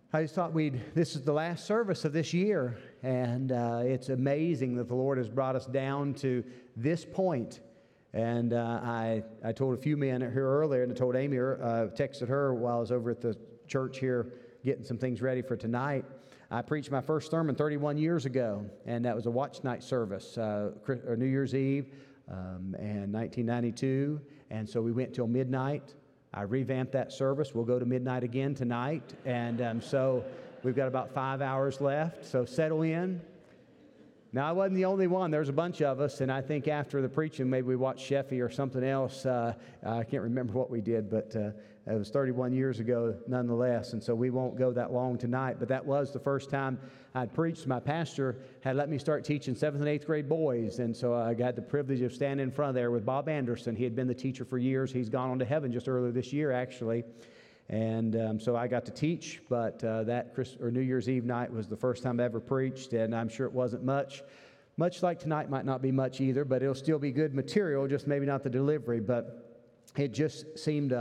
I just thought this is the last service of this year, and it's amazing that the Lord has brought us down to this point. And I told a few men here earlier, and I told Amy, texted her while I was over at the church here getting some things ready for tonight. I preached my first sermon 31 years ago, and that was a watch night service, or New Year's Eve, and 1992. And so we went till midnight. I revamped that service. We'll go to midnight again tonight. And so we've got about 5 hours left. So settle in. Now, I wasn't the only one. There's a bunch of us. And I think after the preaching, maybe we watched Sheffy or something else. I can't remember what we did, but it was 31 years ago nonetheless. And so we won't go that long tonight. But that was the first time I'd preached. My pastor had let me start teaching 7th and 8th grade boys. And so I got the privilege of standing in front of there with Bob Anderson. He had been the teacher for years. He's gone on to heaven just earlier this year, actually. And so I got to teach, but that New Year's Eve night was the first time I ever preached, and I'm sure it wasn't much. Much like tonight might not be much either, but it'll still be good material, just maybe not the delivery. But it just seems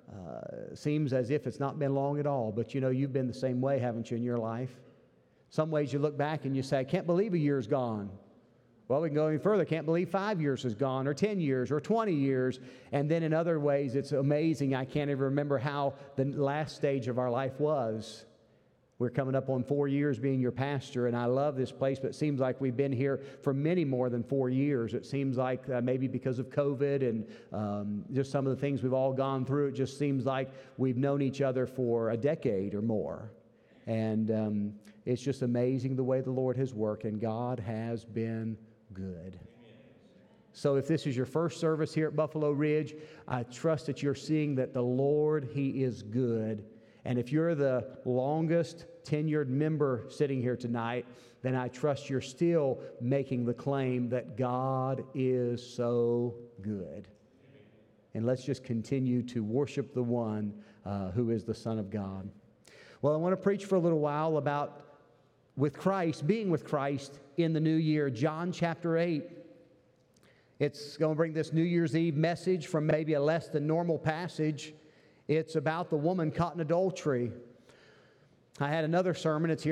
as if it's not been long at all. But you know, you've been the same way, haven't you, in your life? Some ways you look back and you say, I can't believe a year's gone. Well, we can go any further. Can't believe 5 years is gone, or 10 years, or 20 years. And then in other ways, it's amazing. I can't even remember how the last stage of our life was. We're coming up on 4 years being your pastor, and I love this place, but it seems like we've been here for many more than 4 years. It seems like maybe because of COVID and just some of the things we've all gone through, it just seems like we've known each other for a decade or more. And it's just amazing the way the Lord has worked, and God has been good. So if this is your first service here at Buffalo Ridge, I trust that you're seeing that the Lord, He is good. And if you're the longest tenured member sitting here tonight, then I trust you're still making the claim that God is so good. And let's just continue to worship the one who is the Son of God. Well, I want to preach for a little while about being with Christ in the new year. John chapter 8. It's going to bring this New Year's Eve message from maybe a less than normal passage. It's about the woman caught in adultery. I had another sermon. It's here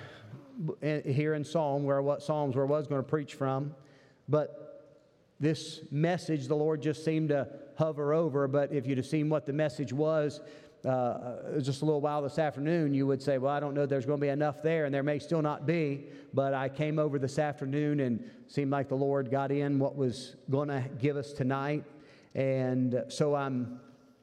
in Psalms where I was going to preach from. But this message, the Lord just seemed to hover over. But if you'd have seen what the message was, just a little while this afternoon, you would say, well, I don't know there's going to be enough there, and there may still not be, but I came over this afternoon and seemed like the Lord got in what was going to give us tonight. And so I'm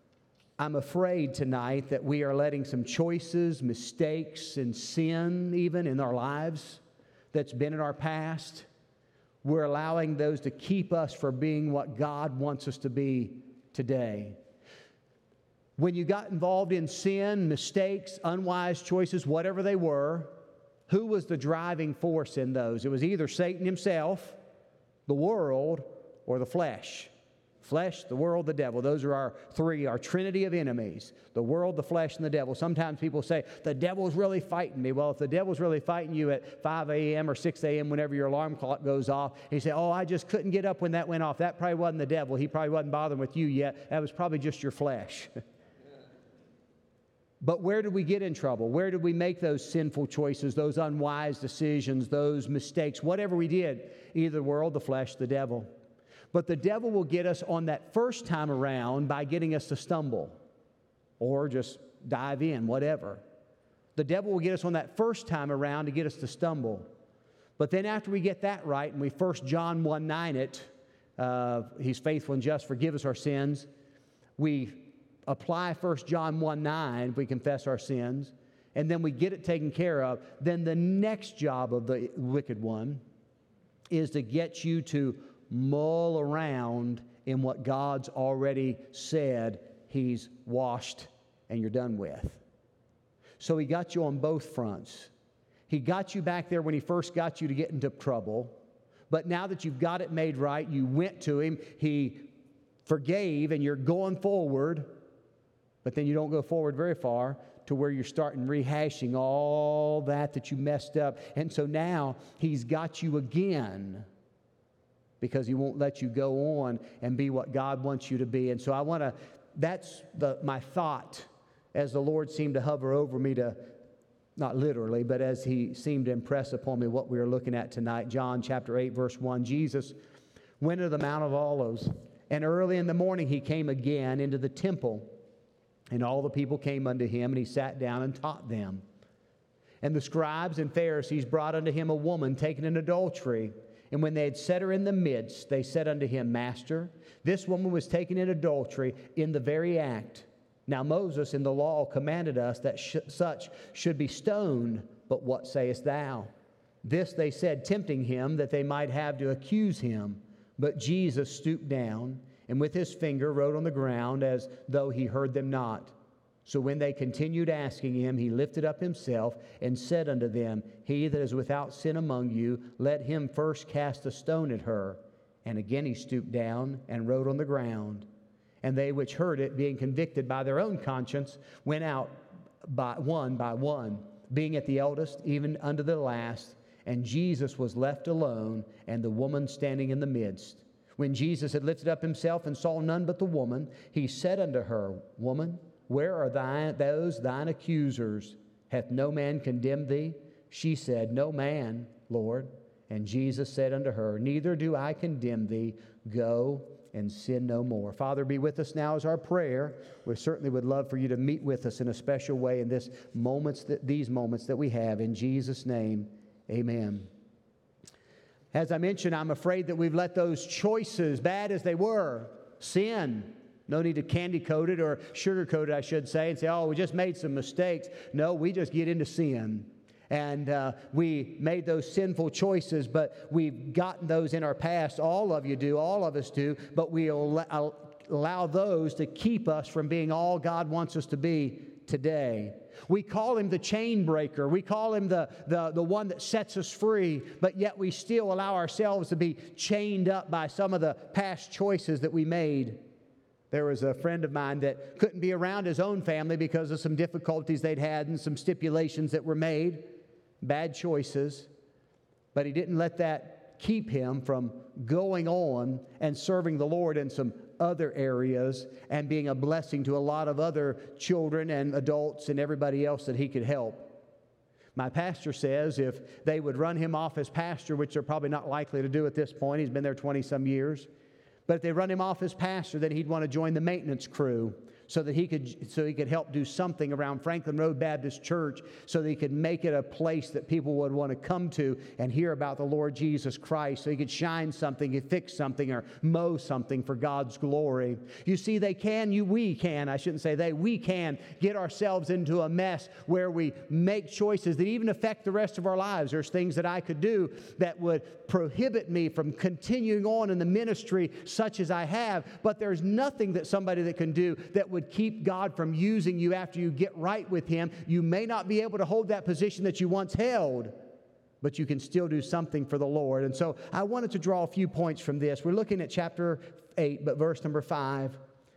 afraid tonight that we are letting some choices, mistakes, and sin even in our lives that's been in our past, we're allowing those to keep us from being what God wants us to be today. When you got involved in sin, mistakes, unwise choices, whatever they were, who was the driving force in those? It was either Satan himself, the world, or the flesh. Flesh, the world, the devil. Those are our trinity of enemies. The world, the flesh, and the devil. Sometimes people say, the devil's really fighting me. Well, if the devil's really fighting you at 5 a.m. or 6 a.m. whenever your alarm clock goes off, and you say, oh, I just couldn't get up when that went off. That probably wasn't the devil. He probably wasn't bothering with you yet. That was probably just your flesh. But where did we get in trouble? Where did we make those sinful choices, those unwise decisions, those mistakes, whatever we did? Either the world, the flesh, the devil. But the devil will get us on that first time around by getting us to stumble or just dive in, whatever. The devil will get us on that first time around to get us to stumble. But then after we get that right, and we 1 John 1:9 it, He's faithful and just, forgive us our sins. We apply 1 John 1:9 if we confess our sins, and then we get it taken care of. Then the next job of the wicked one is to get you to mull around in what God's already said He's washed and you're done with. So He got you on both fronts. He got you back there when He first got you to get into trouble. But now that you've got it made right, you went to Him, He forgave, and you're going forward. But then you don't go forward very far to where you're starting rehashing all that you messed up. And so now He's got you again because He won't let you go on and be what God wants you to be. And so that's my thought as the Lord seemed to hover over me to not literally, but as he seemed to impress upon me what we are looking at tonight. John chapter 8, verse 1, Jesus went to the Mount of Olives, and early in the morning he came again into the temple, and all the people came unto him, and he sat down and taught them. And the scribes and Pharisees brought unto him a woman taken in adultery. And when they had set her in the midst, they said unto him, Master, this woman was taken in adultery in the very act. Now Moses in the law commanded us that such should be stoned, but what sayest thou? This they said, tempting him, that they might have to accuse him. But Jesus stooped down, and with his finger wrote on the ground, as though he heard them not. So when they continued asking him, he lifted up himself and said unto them, He that is without sin among you, let him first cast a stone at her. And again he stooped down and wrote on the ground. And they which heard it, being convicted by their own conscience, went out by one, being at the eldest, even unto the last. And Jesus was left alone, and the woman standing in the midst. When Jesus had lifted up himself and saw none but the woman, he said unto her, Woman, where are thine accusers? Hath no man condemned thee? She said, No man, Lord. And Jesus said unto her, Neither do I condemn thee. Go and sin no more. Father, be with us now as our prayer. We certainly would love for you to meet with us in a special way in these moments that we have. In Jesus' name, amen. As I mentioned, I'm afraid that we've let those choices, bad as they were, sin. No need to candy coat it or sugarcoat it, I should say, and say, oh, we just made some mistakes. No, we just get into sin. And we made those sinful choices, but we've gotten those in our past. All of you do, all of us do, but we allow those to keep us from being all God wants us to be today. We call him the chain breaker. We call him the one that sets us free, but yet we still allow ourselves to be chained up by some of the past choices that we made. There was a friend of mine that couldn't be around his own family because of some difficulties they'd had and some stipulations that were made, bad choices. But he didn't let that keep him from going on and serving the Lord in some other areas and being a blessing to a lot of other children and adults and everybody else that he could help. My pastor says if they would run him off as pastor, which they're probably not likely to do at this point, he's been there 20-some years, but if they run him off as pastor, then he'd want to join the maintenance crew so that he could help do something around Franklin Road Baptist Church so that he could make it a place that people would want to come to and hear about the Lord Jesus Christ, so he could shine something, he'd fix something, or mow something for God's glory. You see, we can get ourselves into a mess where we make choices that even affect the rest of our lives. There's things that I could do that would prohibit me from continuing on in the ministry such as I have, but there's nothing that somebody that can do that would keep God from using you after you get right with Him. You may not be able to hold that position that you once held, but you can still do something for the Lord. And so I wanted to draw a few points from this. We're looking at chapter 8, but verse number 5.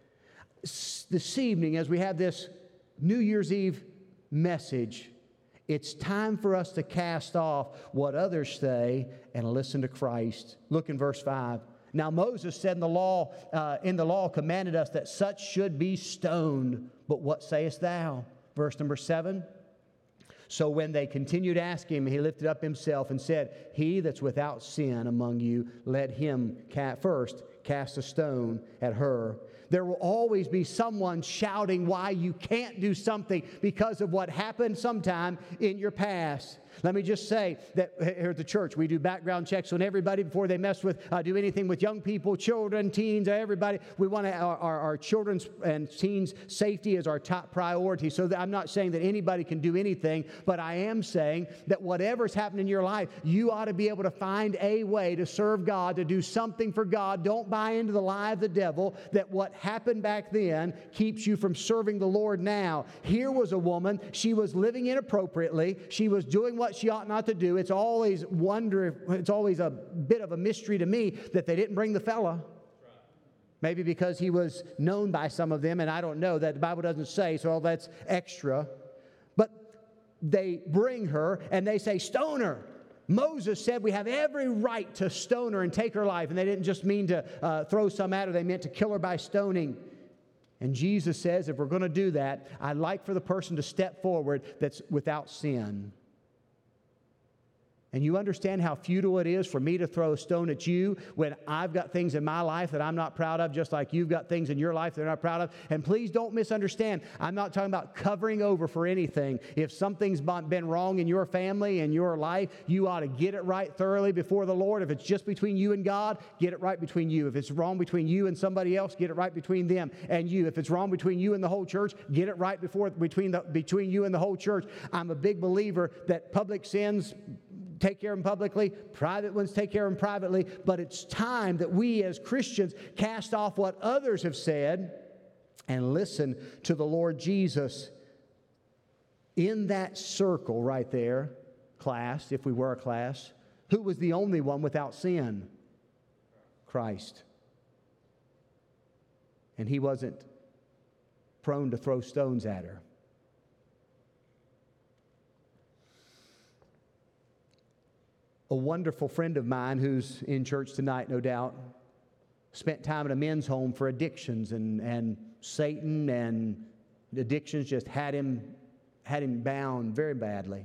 This evening, as we have this New Year's Eve message, it's time for us to cast off what others say and listen to Christ. Look in verse 5. Now Moses said in the law commanded us that such should be stoned. But what sayest thou? Verse number 7. So when they continued asking him, he lifted up himself and said, He that's without sin among you, let him first cast a stone at her. There will always be someone shouting why you can't do something because of what happened sometime in your past. Let me just say that here at the church, we do background checks on everybody before they do anything with young people, children, teens, everybody. We want our children's and teens' safety is our top priority. So I'm not saying that anybody can do anything, but I am saying that whatever's happened in your life, you ought to be able to find a way to serve God, to do something for God. Don't buy into the lie of the devil that what happened back then keeps you from serving the Lord now. Here was a woman. She was living inappropriately. She was doing what she ought not to do. It's always a bit of a mystery to me that they didn't bring the fella. Maybe because he was known by some of them, and I don't know. That the Bible doesn't say, so that's extra. But they bring her, and they say, stone her. Moses said we have every right to stone her and take her life. And they didn't just mean to throw some at her. They meant to kill her by stoning. And Jesus says, if we're going to do that, I'd like for the person to step forward that's without sin. And you understand how futile it is for me to throw a stone at you when I've got things in my life that I'm not proud of, just like you've got things in your life that you're not proud of. And please don't misunderstand. I'm not talking about covering over for anything. If something's been wrong in your family and your life, you ought to get it right thoroughly before the Lord. If it's just between you and God, get it right between you. If it's wrong between you and somebody else, get it right between them and you. If it's wrong between you and the whole church, get it right between you and the whole church. I'm a big believer that public sins, take care of them publicly, private ones take care of them privately, but it's time that we as Christians cast off what others have said and listen to the Lord Jesus. In that circle right there, class, if we were a class, who was the only one without sin? Christ. And He wasn't prone to throw stones at her. A wonderful friend of mine who's in church tonight, no doubt, spent time in a men's home for addictions, and Satan and addictions just had him bound very badly.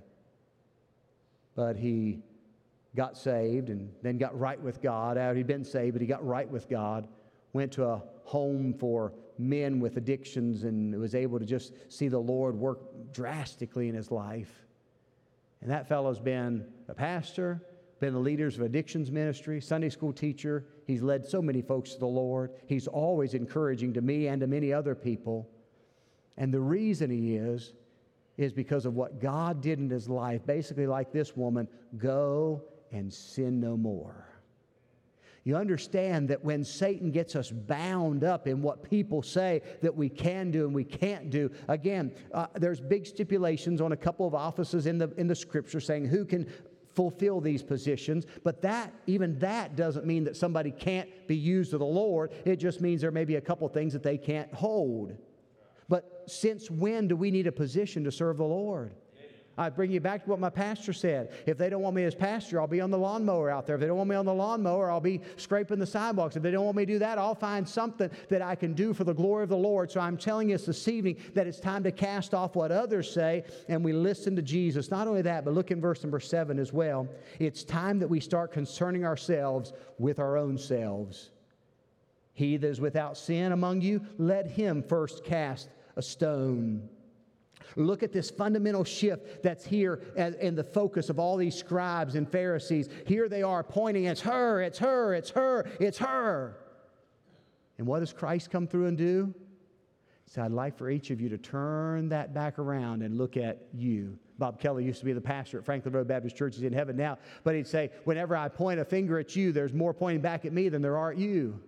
But he got saved and then got right with God. He'd been saved, but he got right with God, went to a home for men with addictions, and was able to just see the Lord work drastically in his life. And that fellow's been a pastor, been the leaders of addictions ministry, Sunday school teacher. He's led so many folks to the Lord. He's always encouraging to me and to many other people. And the reason he is because of what God did in his life. Basically like this woman, go and sin no more. You understand that when Satan gets us bound up in what people say that we can do and we can't do, again, there's big stipulations on a couple of offices in the Scripture saying who can fulfill these positions, but even that doesn't mean that somebody can't be used of the Lord. It just means there may be a couple things that they can't hold. But since when do we need a position to serve the Lord? I bring you back to what my pastor said. If they don't want me as pastor, I'll be on the lawnmower out there. If they don't want me on the lawnmower, I'll be scraping the sidewalks. If they don't want me to do that, I'll find something that I can do for the glory of the Lord. So I'm telling us this evening that it's time to cast off what others say and we listen to Jesus. Not only that, but look in verse number 7 as well. It's time that we start concerning ourselves with our own selves. He that is without sin among you, let him first cast a stone. Look at this fundamental shift that's here in the focus of all these scribes and Pharisees. Here they are pointing, it's her, it's her, it's her, it's her. And what does Christ come through and do? He said, I'd like for each of you to turn that back around and look at you. Bob Kelly used to be the pastor at Franklin Road Baptist Church. He's in heaven now. But he'd say, whenever I point a finger at you, there's more pointing back at me than there are at you.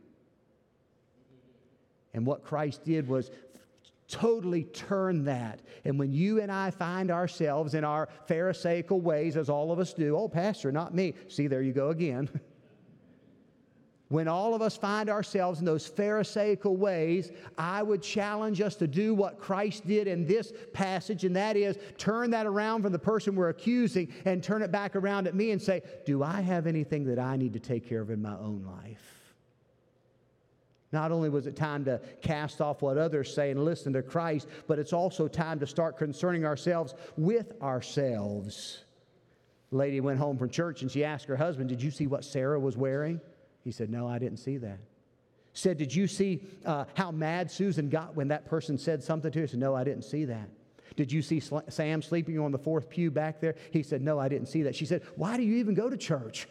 And what Christ did was totally turn that. And when you and I find ourselves in our Pharisaical ways, as all of us do, oh, pastor, not me. See, there you go again. When all of us find ourselves in those Pharisaical ways, I would challenge us to do what Christ did in this passage, and that is turn that around from the person we're accusing and turn it back around at me and say, do I have anything that I need to take care of in my own life? Not only was it time to cast off what others say and listen to Christ, but it's also time to start concerning ourselves with ourselves. A lady went home from church and she asked her husband, did you see what Sarah was wearing? He said, no, I didn't see that. Said, did you see how mad Susan got when that person said something to her? He said, no, I didn't see that. Did you see Sam sleeping on the fourth pew back there? He said, no, I didn't see that. She said, why do you even go to church?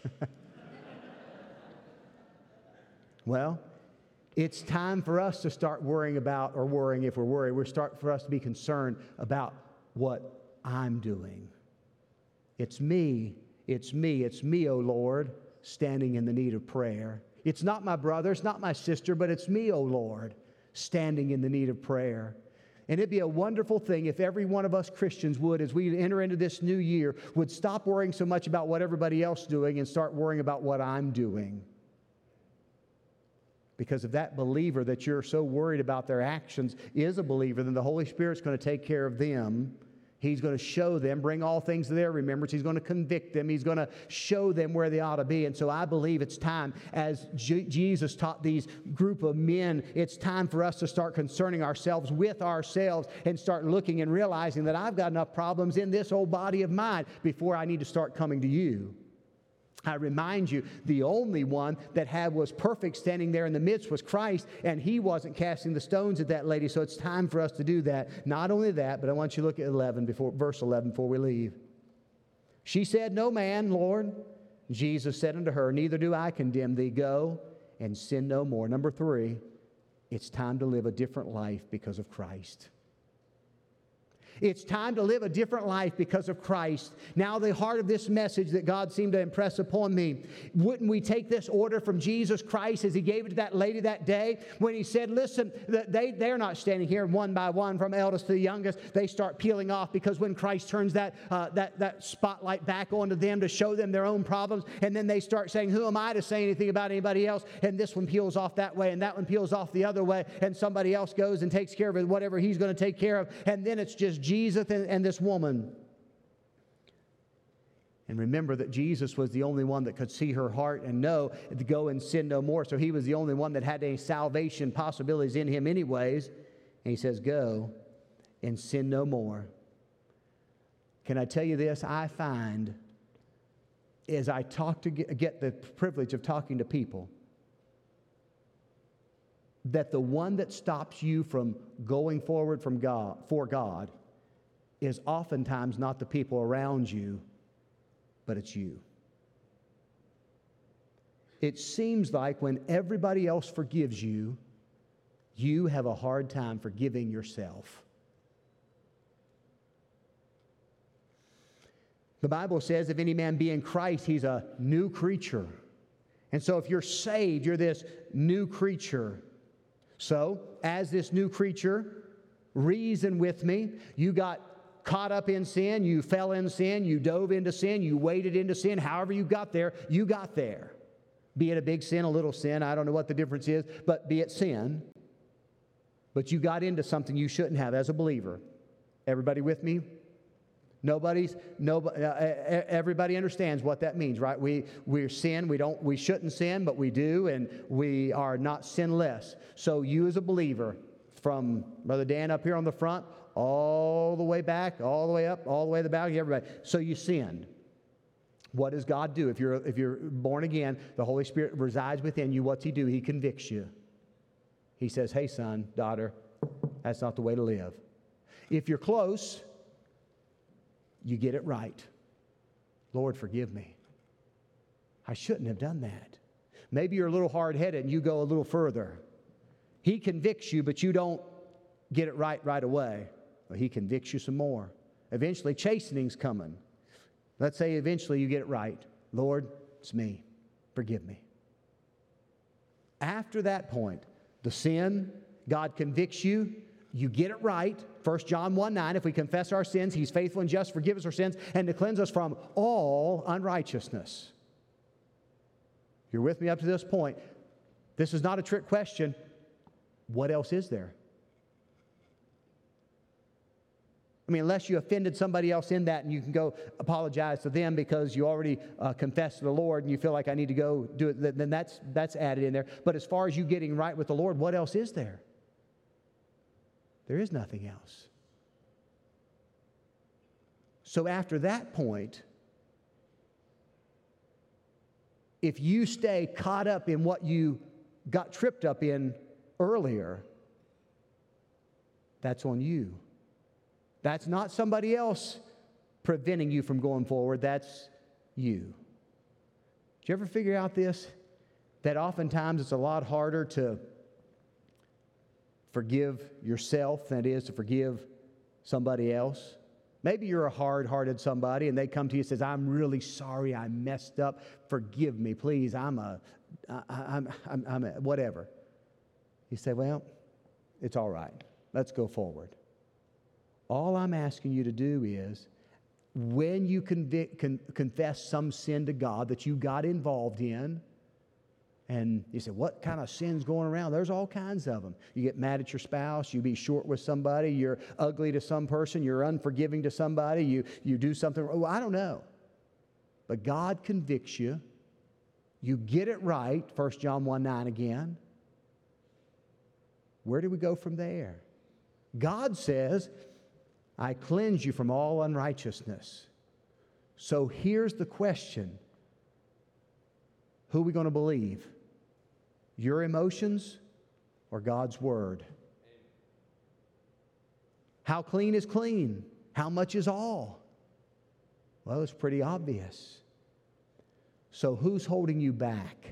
Well, it's time for us to start worrying about, or worrying if we're worried, for us to be concerned about what I'm doing. It's me, O Lord, standing in the need of prayer. It's not my brother, it's not my sister, but it's me, O Lord, standing in the need of prayer. And it'd be a wonderful thing if every one of us Christians would, as we enter into this new year, would stop worrying so much about what everybody else is doing and start worrying about what I'm doing. Because if that believer that you're so worried about their actions is a believer, then the Holy Spirit's going to take care of them He's going to show them, bring all things to their remembrance. He's going to convict them. He's going to show them where they ought to be. And so I believe it's time, as Jesus taught these group of men, it's time for us to start concerning ourselves with ourselves and start looking and realizing that I've got enough problems in this old body of mine before I need to start coming to you. I remind you, the only one that was perfect standing there in the midst was Christ, and He wasn't casting the stones at that lady, so it's time for us to do that. Not only that, but I want you to look at verse 11 before we leave. She said, "No man, Lord." Jesus said unto her, "Neither do I condemn thee. Go and sin no more." Number 3, it's time to live a different life because of Christ. It's time to live a different life because of Christ. Now, the heart of this message that God seemed to impress upon me, wouldn't we take this order from Jesus Christ as He gave it to that lady that day when He said, listen, they're not standing here one by one from eldest to the youngest. They start peeling off because when Christ turns that spotlight back onto them to show them their own problems, and then they start saying, who am I to say anything about anybody else? And this one peels off that way, and that one peels off the other way, and somebody else goes and takes care of it, whatever he's going to take care of, and then it's just Jesus and this woman. And remember that Jesus was the only one that could see her heart and know to go and sin no more. So He was the only one that had any salvation possibilities in Him anyways. And He says, go and sin no more. Can I tell you this? I find as I get the privilege of talking to people, that the one that stops you from going forward for God is oftentimes not the people around you, but it's you. It seems like when everybody else forgives you, you have a hard time forgiving yourself. The Bible says, if any man be in Christ, he's a new creature. And so if you're saved, you're this new creature. So, as this new creature, reason with me. You got caught up in sin, you fell in sin, you dove into sin, you waded into sin. However you got there, you got there. Be it a big sin, a little sin, I don't know what the difference is, but be it sin. But you got into something you shouldn't have as a believer. Everybody with me? Everybody understands what that means, right? We sin, we shouldn't sin, but we do, and we are not sinless. So you as a believer, from Brother Dan up here on the front, all the way back, all the way up, all the way to the back, everybody. So you sinned. What does God do? If you're born again, the Holy Spirit resides within you. What's He do? He convicts you. He says, hey, son, daughter, that's not the way to live. If you're close, you get it right. Lord, forgive me. I shouldn't have done that. Maybe you're a little hard-headed and you go a little further. He convicts you, but you don't get it right away. Well, He convicts you some more. Eventually, chastening's coming. Let's say eventually you get it right. Lord, it's me. Forgive me. After that point, the sin, God convicts you. You get it right. 1 John 1:9, if we confess our sins, He's faithful and just to forgive us our sins and to cleanse us from all unrighteousness. You're with me up to this point. This is not a trick question. What else is there? I mean, unless you offended somebody else in that and you can go apologize to them because you already confessed to the Lord and you feel like I need to go do it, then that's added in there. But as far as you getting right with the Lord, what else is there? There is nothing else. So after that point, if you stay caught up in what you got tripped up in earlier, that's on you. That's not somebody else preventing you from going forward. That's you. Did you ever figure out this? That oftentimes it's a lot harder to forgive yourself than it is to forgive somebody else. Maybe you're a hard-hearted somebody and they come to you and says, I'm really sorry, I messed up. Forgive me, please. I'm whatever. You say, well, it's all right. Let's go forward. All I'm asking you to do is, when you confess some sin to God that you got involved in, And you say, what kind of sin's going around? There's all kinds of them. You get mad at your spouse. You be short with somebody. You're ugly to some person. You're unforgiving to somebody. You do something. Oh, I don't know. But God convicts you. You get it right. 1 John 1:9 again. Where do we go from there? God says, I cleanse you from all unrighteousness. So here's the question. Who are we going to believe? Your emotions or God's Word? How clean is clean? How much is all? Well, it's pretty obvious. So who's holding you back?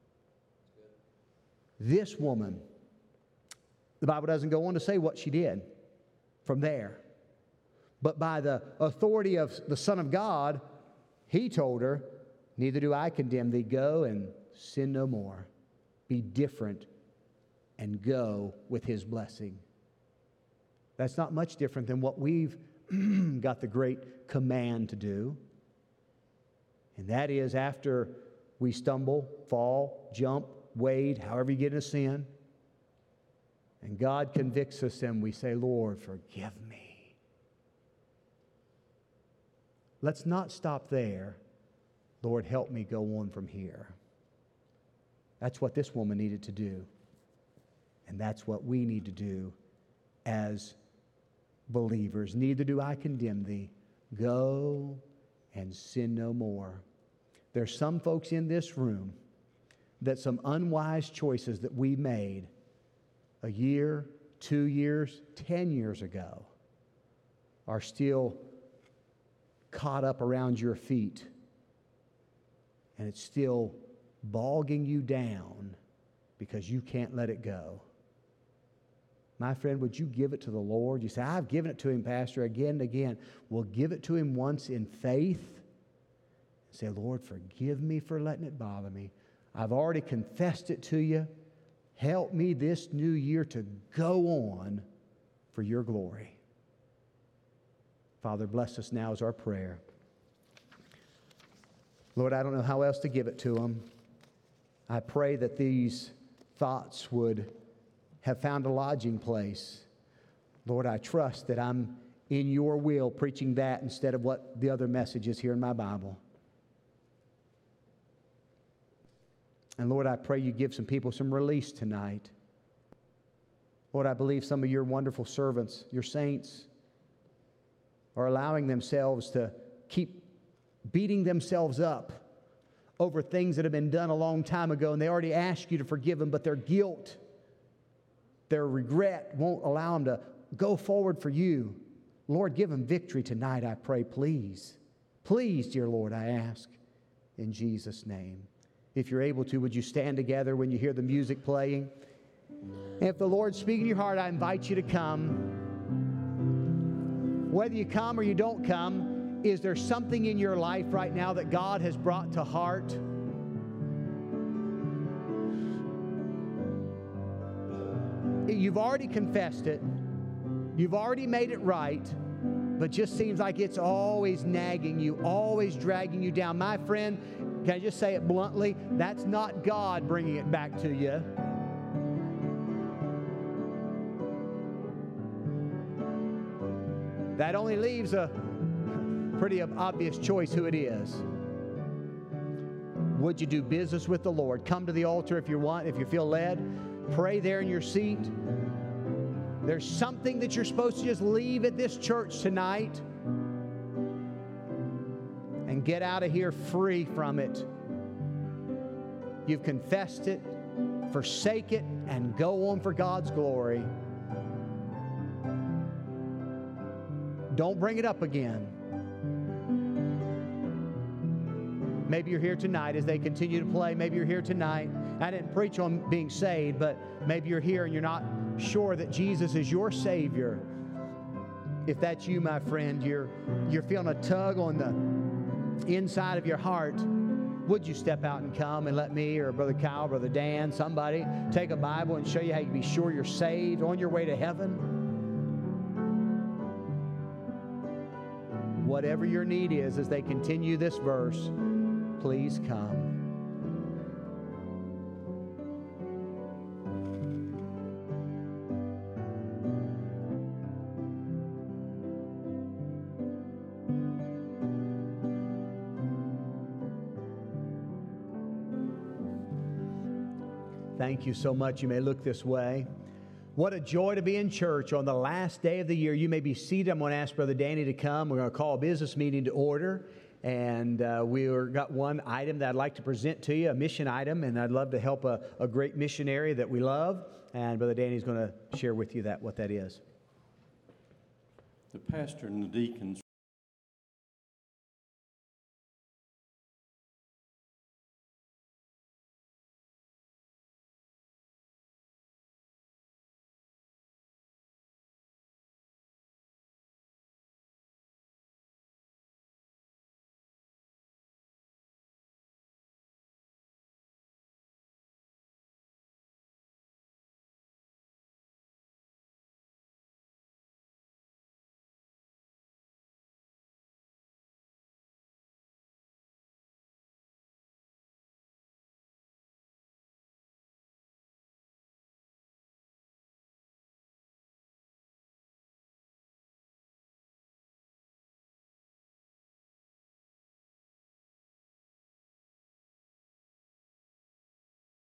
This woman. The Bible doesn't go on to say what she did from there. But by the authority of the Son of God, He told her, neither do I condemn thee. Go and sin no more. Be different and go with His blessing. That's not much different than what we've got the great command to do. And that is after we stumble, fall, jump, wade, however you get into sin, and God convicts us and we say, Lord, forgive me. Let's not stop there. Lord, help me go on from here. That's what this woman needed to do. And that's what we need to do as believers. Neither do I condemn thee. Go and sin no more. There's some folks in this room that some unwise choices that we made a year, 2 years, 10 years ago are still caught up around your feet. And it's still bogging you down because you can't let it go. My friend, would you give it to the Lord? You say, I've given it to Him, Pastor, again and again. Well, give it to Him once in faith. Say, Lord, forgive me for letting it bother me. I've already confessed it to you. Help me this new year to go on for your glory. Father, bless us now is our prayer. Lord, I don't know how else to give it to them. I pray that these thoughts would have found a lodging place. Lord, I trust that I'm in your will preaching that instead of what the other message is here in my Bible. And Lord, I pray you give some people some release tonight. Lord, I believe some of your wonderful servants, your saints, are allowing themselves to keep beating themselves up over things that have been done a long time ago, and they already asked you to forgive them, but their guilt, their regret won't allow them to go forward for you. Lord, give them victory tonight, I pray, please. Please, dear Lord, I ask in Jesus' name. If you're able to, would you stand together when you hear the music playing? And if the Lord's speaking to your heart, I invite you to come. Whether you come or you don't come, is there something in your life right now that God has brought to heart? You've already confessed it. You've already made it right, but just seems like it's always nagging you, always dragging you down. My friend, can I just say it bluntly? That's not God bringing it back to you. That only leaves a pretty obvious choice who it is. Would you do business with the Lord? Come to the altar if you want, if you feel led. Pray there in your seat. There's something that you're supposed to just leave at this church tonight and get out of here free from it. You've confessed it, forsake it, and go on for God's glory. Don't bring it up again. Maybe you're here tonight as they continue to play. Maybe you're here tonight. I didn't preach on being saved, but maybe you're here and you're not sure that Jesus is your Savior. If that's you, my friend, you're feeling a tug on the inside of your heart, would you step out and come and let me or Brother Kyle, Brother Dan, somebody take a Bible and show you how you can be sure you're saved on your way to heaven? Whatever your need is as they continue this verse, please come. Thank you so much. You may look this way. What a joy to be in church on the last day of the year. You may be seated. I'm going to ask Brother Danny to come. We're going to call a business meeting to order. And we've got one item that I'd like to present to you, a mission item. And I'd love to help a great missionary that we love. And Brother Danny's going to share with you what that is. The pastor and the deacons